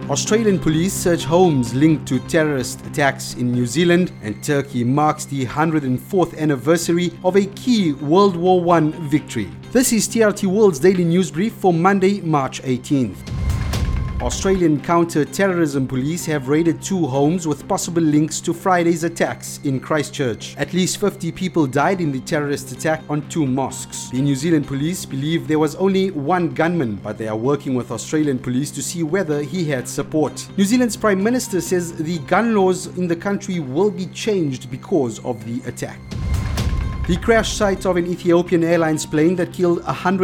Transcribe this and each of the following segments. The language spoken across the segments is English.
Australian police search homes linked to terrorist attacks in New Zealand, and Turkey marks the 104th anniversary of a key World War I victory. This is TRT World's Daily News Brief for Monday, March 18th. Australian counter-terrorism police have raided 2 homes with possible links to Friday's attacks in Christchurch. At least 50 people died in the terrorist attack on 2 mosques. The New Zealand police believe there was only 1 gunman, but they are working with Australian police to see whether he had support. New Zealand's Prime Minister says the gun laws in the country will be changed because of the attack. The crash site of an Ethiopian Airlines plane that killed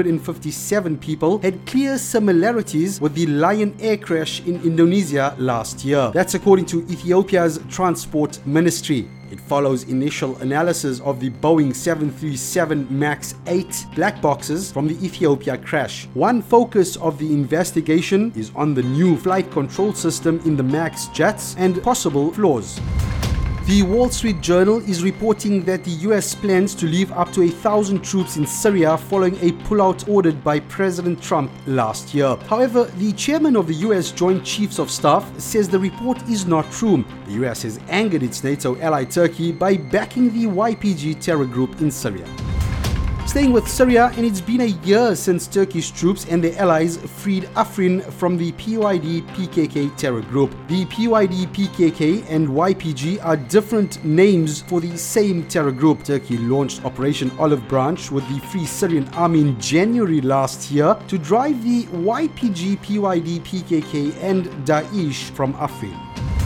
157 people had clear similarities with the Lion Air crash in Indonesia last year. That's according to Ethiopia's Transport Ministry. It follows initial analysis of the Boeing 737 MAX 8 black boxes from the Ethiopia crash. One focus of the investigation is on the new flight control system in the MAX jets and possible flaws. The Wall Street Journal is reporting that the US plans to leave up to 1,000 troops in Syria following a pullout ordered by President Trump last year. However, the chairman of the US Joint Chiefs of Staff says the report is not true. The US has angered its NATO ally Turkey by backing the YPG terror group in Syria. Staying with Syria, and it's been a year since Turkish troops and their allies freed Afrin from the PYD-PKK terror group. The PYD-PKK and YPG are different names for the same terror group. Turkey launched Operation Olive Branch with the Free Syrian Army in January last year to drive the YPG, PYD-PKK and Daesh from Afrin.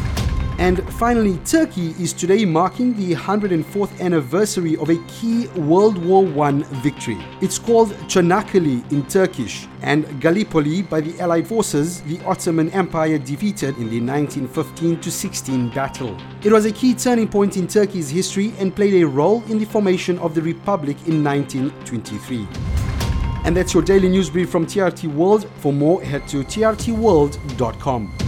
And finally, Turkey is today marking the 104th anniversary of a key World War I victory. It's called Çanakkale in Turkish and Gallipoli by the Allied forces the Ottoman Empire defeated in the 1915-16 battle. It was a key turning point in Turkey's history and played a role in the formation of the Republic in 1923. And that's your daily news brief from TRT World. For more, head to trtworld.com.